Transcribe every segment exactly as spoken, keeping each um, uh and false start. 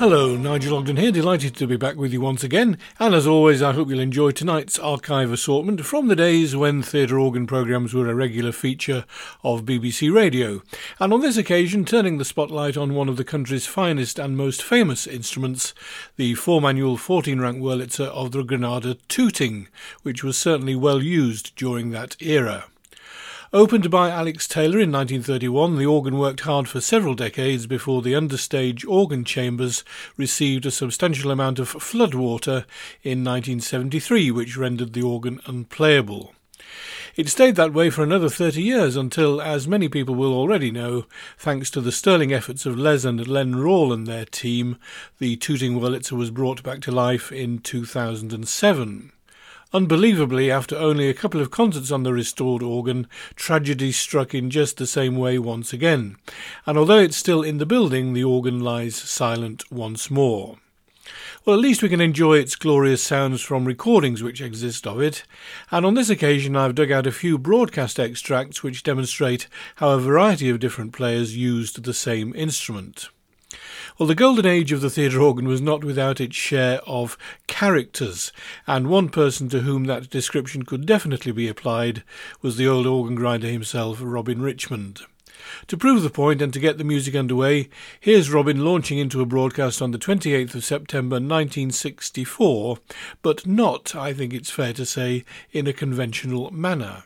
Hello, Nigel Ogden here, delighted to be back with you once again, and as always I hope you'll enjoy tonight's archive assortment from the days when theatre organ programmes were a regular feature of B B C Radio, and on this occasion turning the spotlight on one of the country's finest and most famous instruments, the four-manual fourteen-rank Wurlitzer of the Granada Tooting, which was certainly well used during that era. Opened by Alex Taylor in nineteen thirty-one, the organ worked hard for several decades before the understage organ chambers received a substantial amount of floodwater in nineteen seventy-three, which rendered the organ unplayable. It stayed that way for another thirty years until, as many people will already know, thanks to the sterling efforts of Les and Len Rawle and their team, the Tooting Wurlitzer was brought back to life in two thousand seven. Unbelievably, after only a couple of concerts on the restored organ, tragedy struck in just the same way once again, and although it's still in the building, the organ lies silent once more. Well, at least we can enjoy its glorious sounds from recordings which exist of it, and on this occasion I've dug out a few broadcast extracts which demonstrate how a variety of different players used the same instrument. Well, the golden age of the theatre organ was not without its share of characters, and one person to whom that description could definitely be applied was the old organ grinder himself, Robin Richmond. To prove the point and to get the music underway, here's Robin launching into a broadcast on the twenty-eighth of September nineteen sixty-four, but not, I think it's fair to say, in a conventional manner.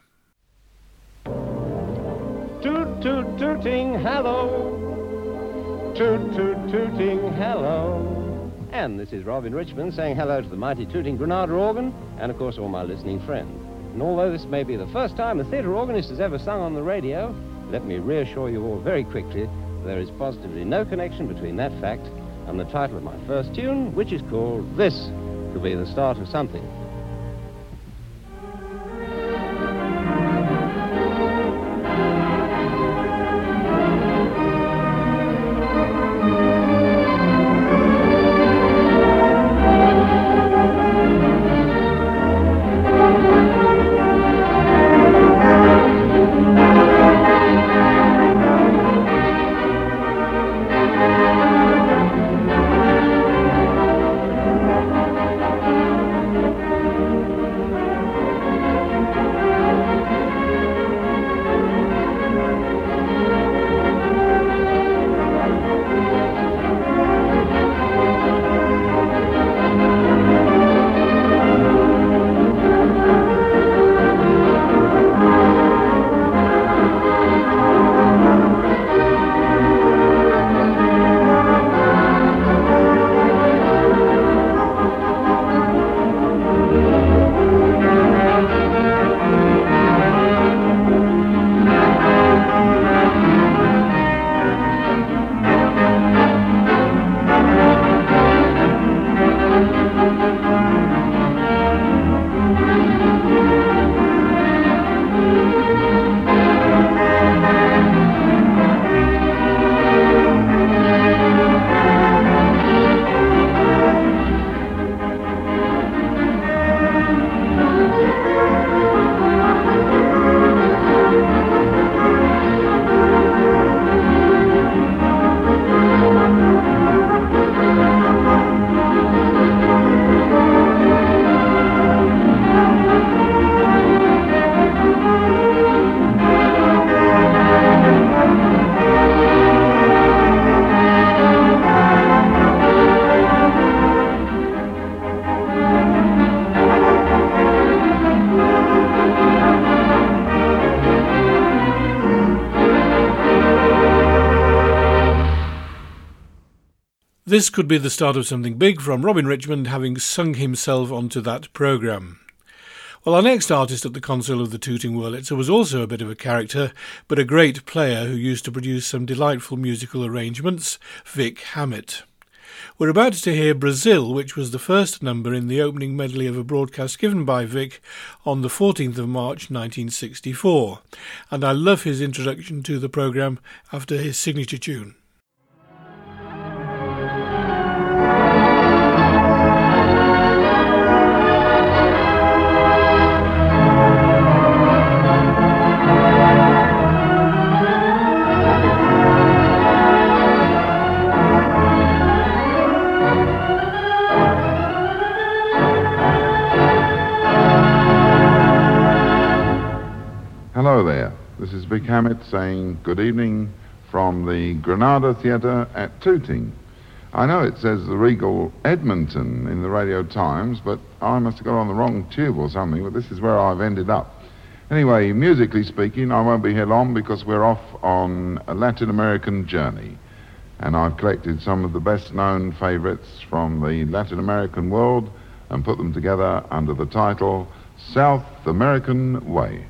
Toot toot tooting, hello. Toot toot tooting, hello. And this is Robin Richmond saying hello to the mighty Tooting Granada organ and of course all my listening friends. And although this may be the first time a theatre organist has ever sung on the radio, let me reassure you all very quickly there is positively no connection between that fact and the title of my first tune, which is called This Could Be the Start of Something. This could be the start of something big from Robin Richmond, having sung himself onto that programme. Well, our next artist at the console of the Tooting Wurlitzer was also a bit of a character, but a great player who used to produce some delightful musical arrangements, Vic Hammett. We're about to hear Brazil, which was the first number in the opening medley of a broadcast given by Vic on the fourteenth of March nineteen sixty-four, and I love his introduction to the programme after his signature tune. Hello there, this is Vic Hammett saying good evening from the Granada Theatre at Tooting. I know it says the Regal Edmonton in the Radio Times, but I must have got on the wrong tube or something, but this is where I've ended up. Anyway, musically speaking, I won't be here long because we're off on a Latin American journey. And I've collected some of the best-known favourites from the Latin American world and put them together under the title South American Way.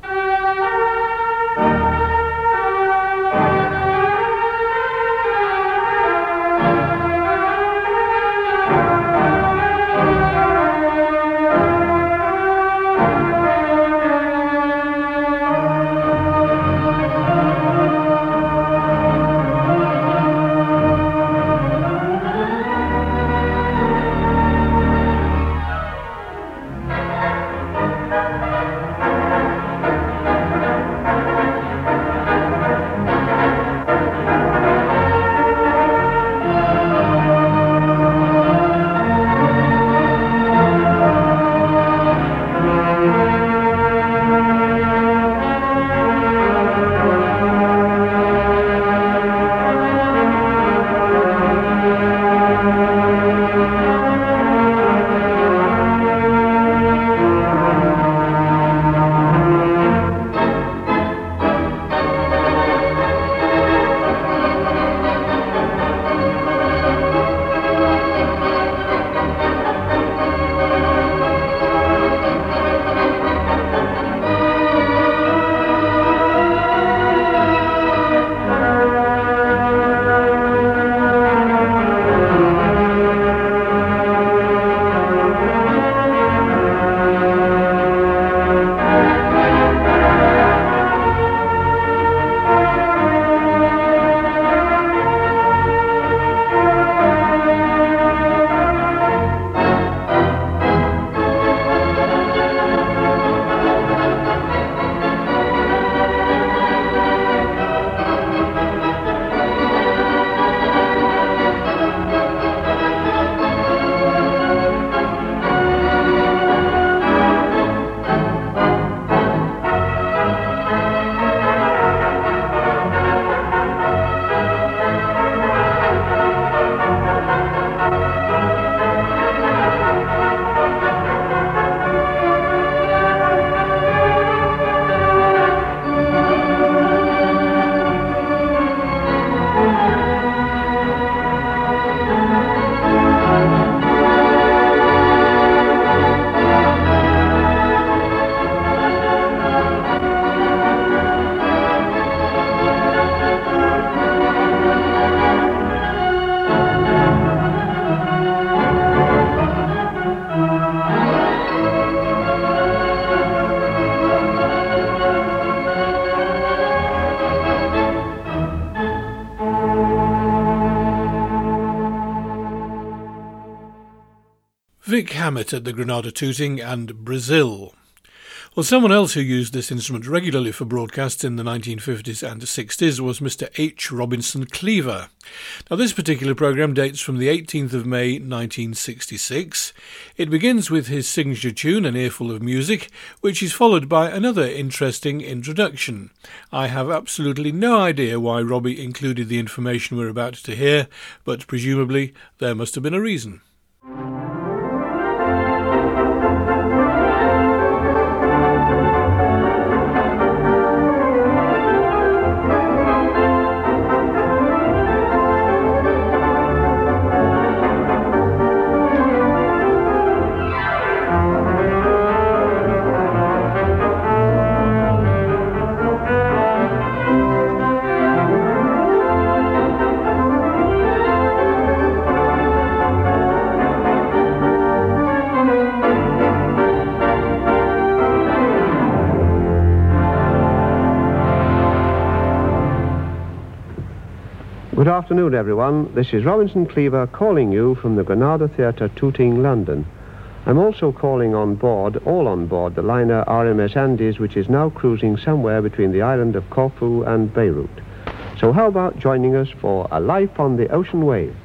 Vic Hammett at the Granada Tooting and Brazil. Well, someone else who used this instrument regularly for broadcasts in the nineteen fifties and sixties was Mister H. Robinson Cleaver. Now, this particular programme dates from the eighteenth of May nineteen sixty-six. It begins with his signature tune, An Earful of Music, which is followed by another interesting introduction. I have absolutely no idea why Robbie included the information we're about to hear, but presumably there must have been a reason. Good afternoon, everyone. This is Robinson Cleaver calling you from the Granada Theatre, Tooting, London. I'm also calling on board, all on board, the liner R M S Andes, which is now cruising somewhere between the island of Corfu and Beirut. So how about joining us for A Life on the Ocean Wave?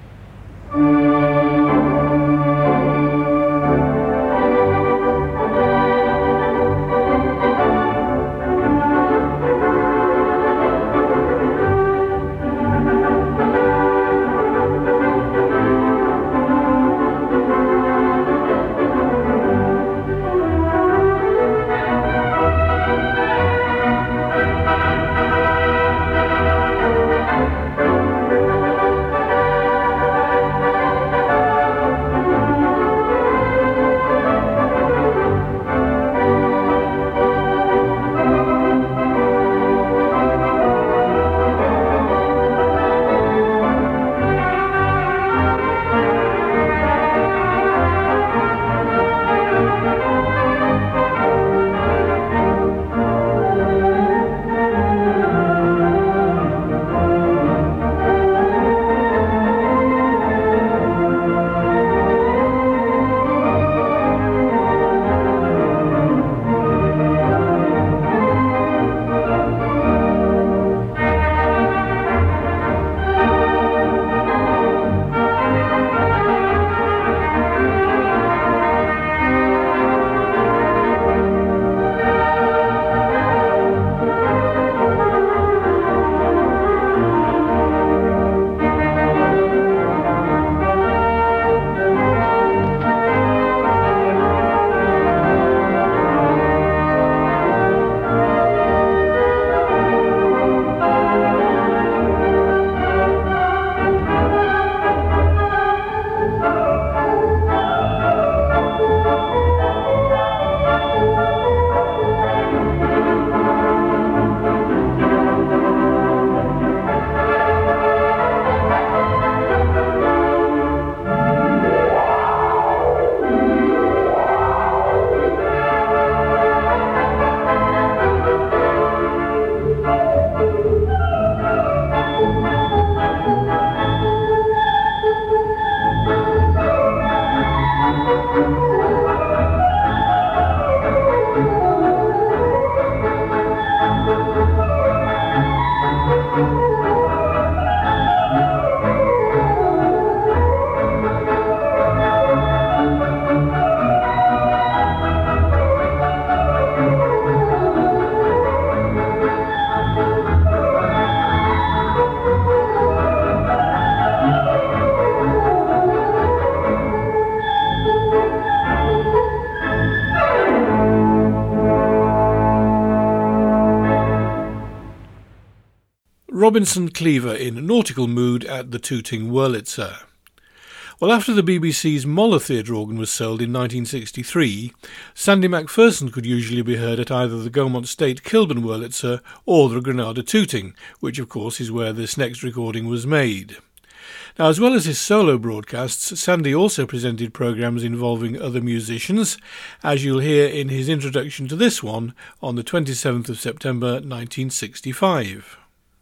Robinson Cleaver in nautical mood at the Tooting Wurlitzer. Well, after the B B C's Moller Theatre organ was sold in nineteen sixty-three, Sandy Macpherson could usually be heard at either the Gaumont State Kilburn Wurlitzer or the Granada Tooting, which of course is where this next recording was made. Now, as well as his solo broadcasts, Sandy also presented programmes involving other musicians, as you'll hear in his introduction to this one on the twenty-seventh of September nineteen sixty-five.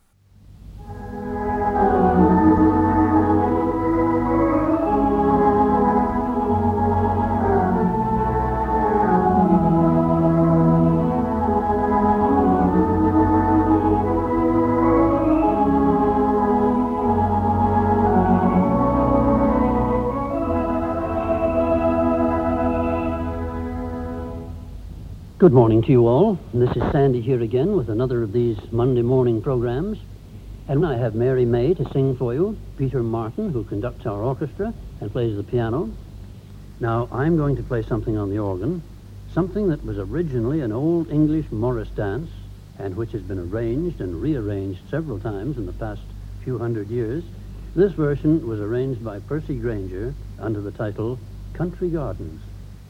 Good morning to you all. This is Sandy here again with another of these Monday morning programs. And I have Mary May to sing for you, Peter Martin, who conducts our orchestra and plays the piano. Now, I'm going to play something on the organ, something that was originally an old English Morris dance and which has been arranged and rearranged several times in the past few hundred years. This version was arranged by Percy Granger under the title Country Gardens.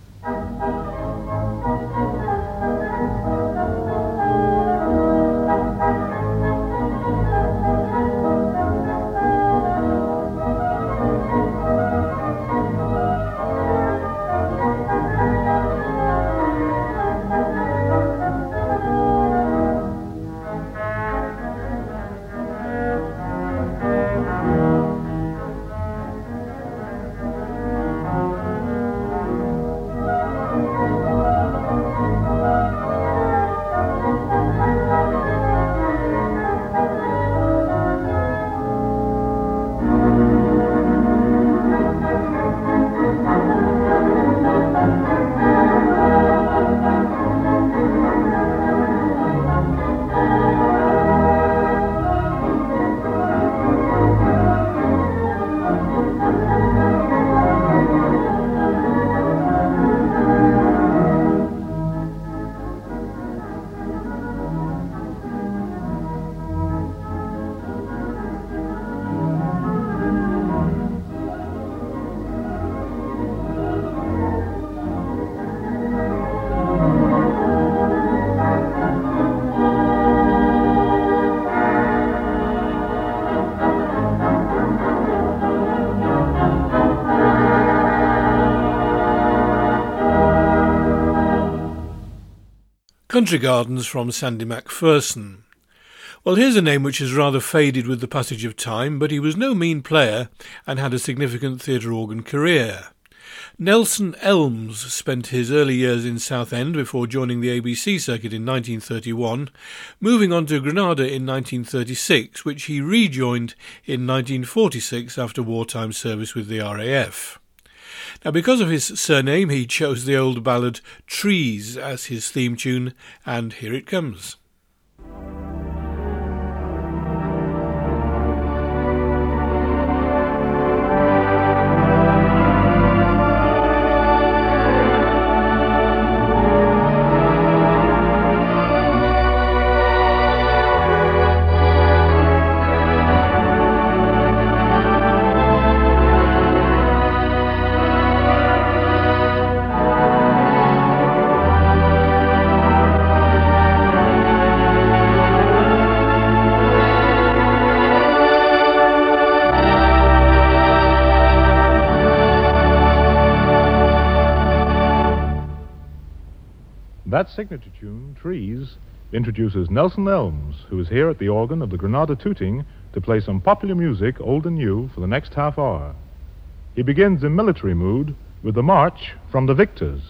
Country Gardens from Sandy Macpherson. Well, here's a name which has rather faded with the passage of time, but he was no mean player and had a significant theatre organ career. Nelson Elms spent his early years in Southend before joining the A B C circuit in nineteen thirty-one, moving on to Granada in nineteen thirty-six, which he rejoined in nineteen forty-six after wartime service with the R A F. Now, because of his surname, he chose the old ballad Trees as his theme tune, and here it comes. That signature tune, Trees, introduces Nelson Elms, who is here at the organ of the Granada Tooting to play some popular music, old and new, for the next half hour. He begins in military mood with the march from the Victors.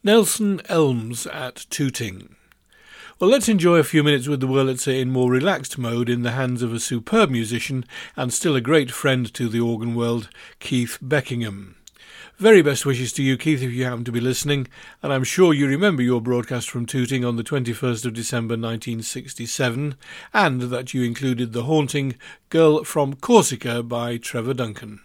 Nelson Elms at Tooting. Well, let's enjoy a few minutes with the Wurlitzer in more relaxed mode in the hands of a superb musician and still a great friend to the organ world, Keith Beckingham. Very best wishes to you, Keith, if you happen to be listening, and I'm sure you remember your broadcast from Tooting on the twenty-first of December nineteen sixty-seven, and that you included the haunting Girl from Corsica by Trevor Duncan.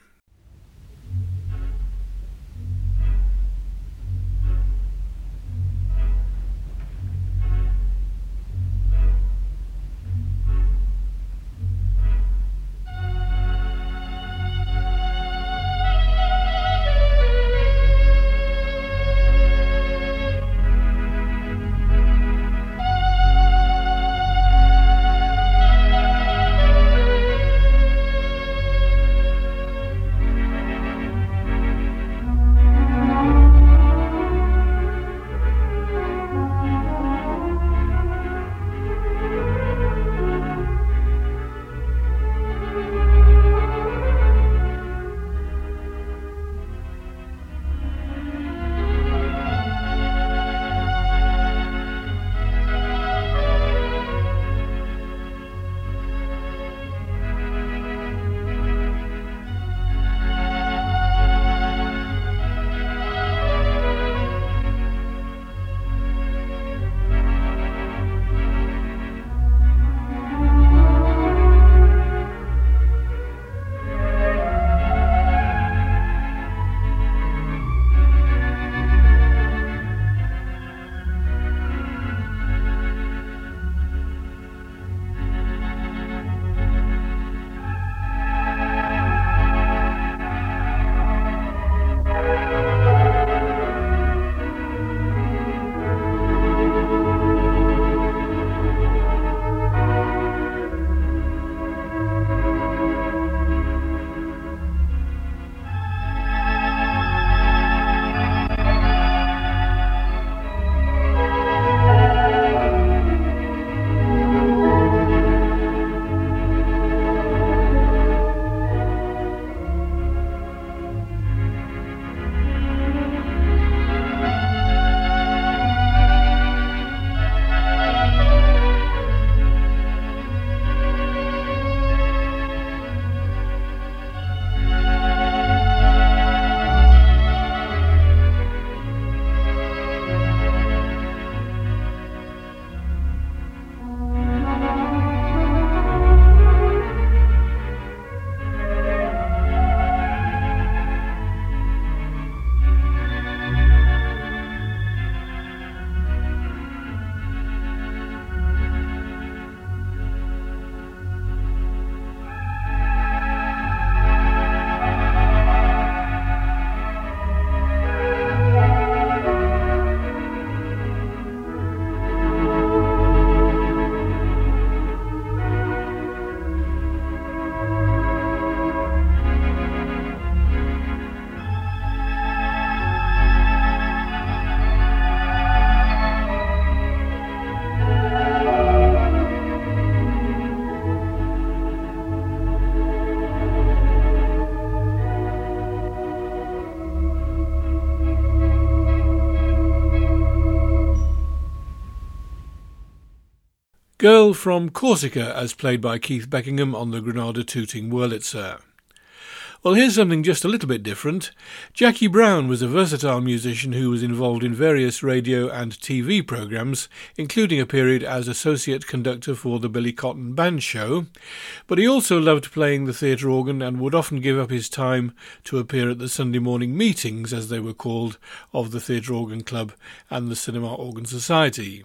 Girl from Corsica, as played by Keith Beckingham on the Granada Tooting Wurlitzer. Well, here's something just a little bit different. Jackie Brown was a versatile musician who was involved in various radio and T V programmes, including a period as associate conductor for the Billy Cotton Band Show, but he also loved playing the theatre organ and would often give up his time to appear at the Sunday morning meetings, as they were called, of the Theatre Organ Club and the Cinema Organ Society.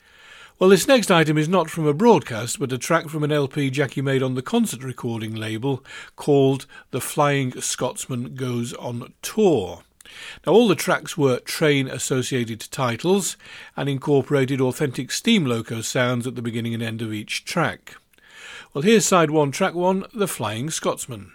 Well, this next item is not from a broadcast, but a track from an L P Jackie made on the concert recording label called The Flying Scotsman Goes on Tour. Now, all the tracks were train-associated titles and incorporated authentic steam loco sounds at the beginning and end of each track. Well, here's side one, track one, The Flying Scotsman.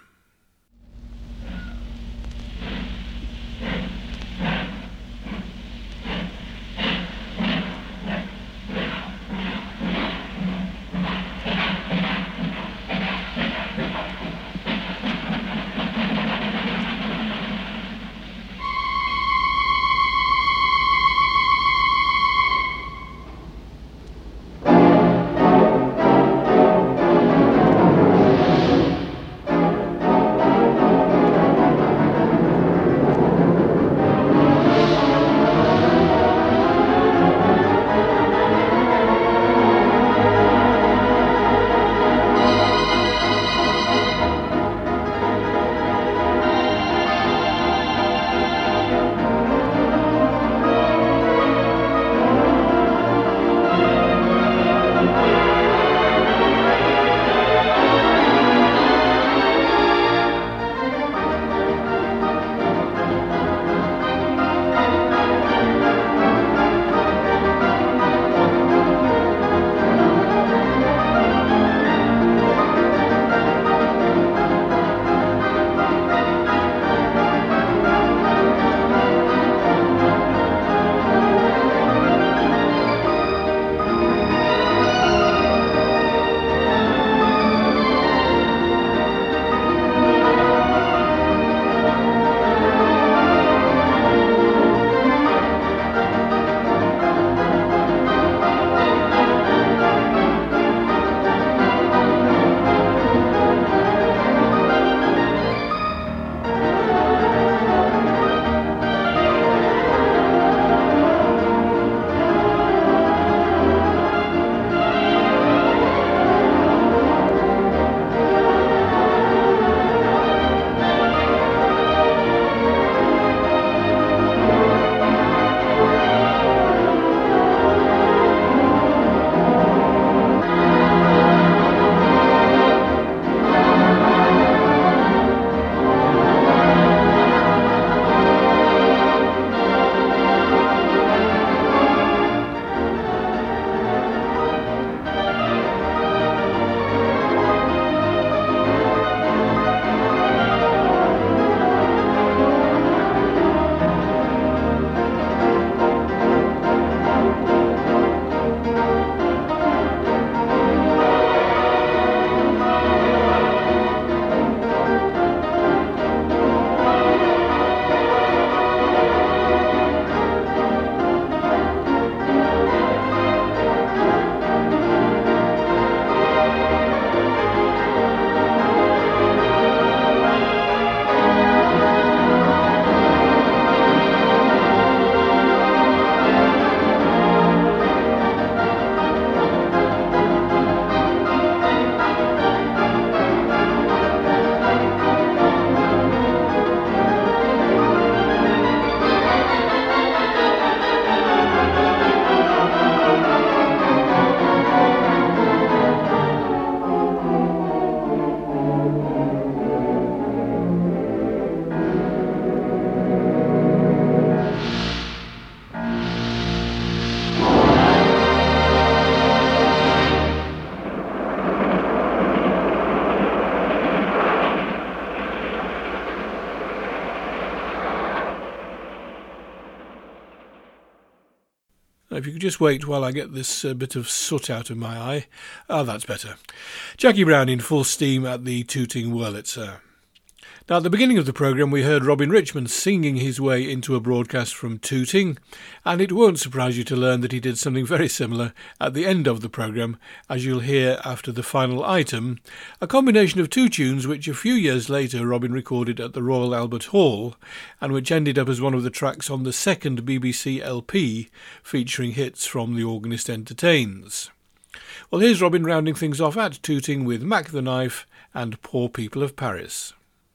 if you could just wait while I get this uh, bit of soot out of my eye. Ah, that's better. Jackie Brown in full steam at the Tooting Wurlitzer. Now, at the beginning of the programme, we heard Robin Richmond singing his way into a broadcast from Tooting, and it won't surprise you to learn that he did something very similar at the end of the programme, as you'll hear after the final item, a combination of two tunes which a few years later Robin recorded at the Royal Albert Hall, and which ended up as one of the tracks on the second B B C L P featuring hits from The Organist Entertains. Well, here's Robin rounding things off at Tooting with Mac the Knife and Poor People of Paris.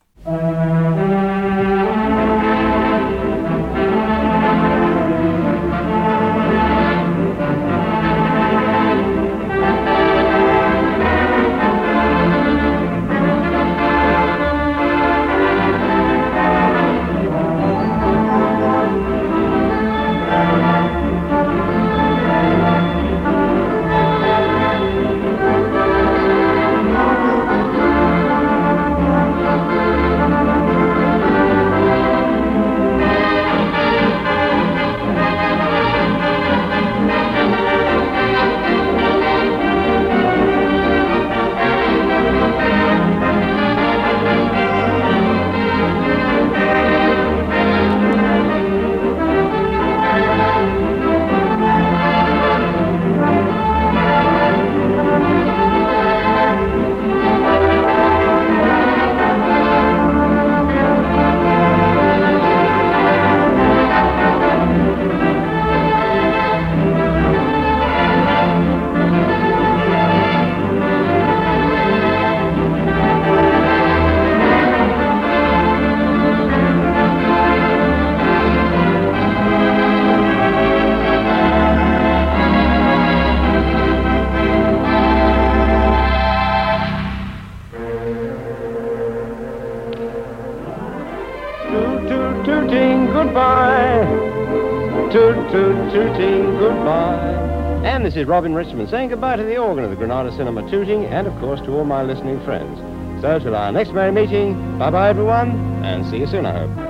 Tooting, goodbye. And this is Robin Richmond saying goodbye to the organ of the Granada Cinema Tooting and, of course, to all my listening friends. So, till our next merry meeting, bye-bye, everyone, and see you soon, I hope.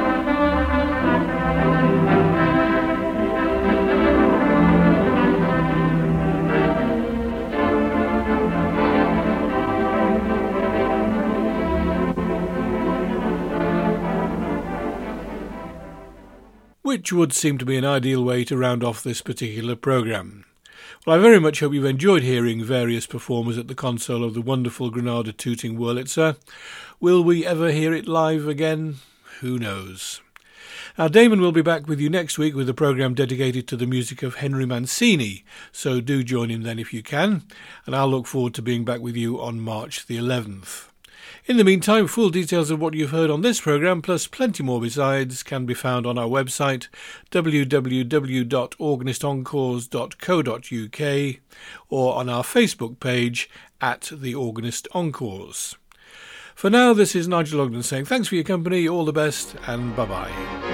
Which would seem to be an ideal way to round off this particular programme. Well, I very much hope you've enjoyed hearing various performers at the console of the wonderful Granada Tooting Wurlitzer. Will we ever hear it live again? Who knows? Now, Damon will be back with you next week with a programme dedicated to the music of Henry Mancini, so do join him then if you can, and I'll look forward to being back with you on March the eleventh. In the meantime, full details of what you've heard on this programme, plus plenty more besides, can be found on our website, w w w dot organist encores dot co dot u k, or on our Facebook page, at The Organist Encores. For now, this is Nigel Ogden saying thanks for your company, all the best, and bye-bye.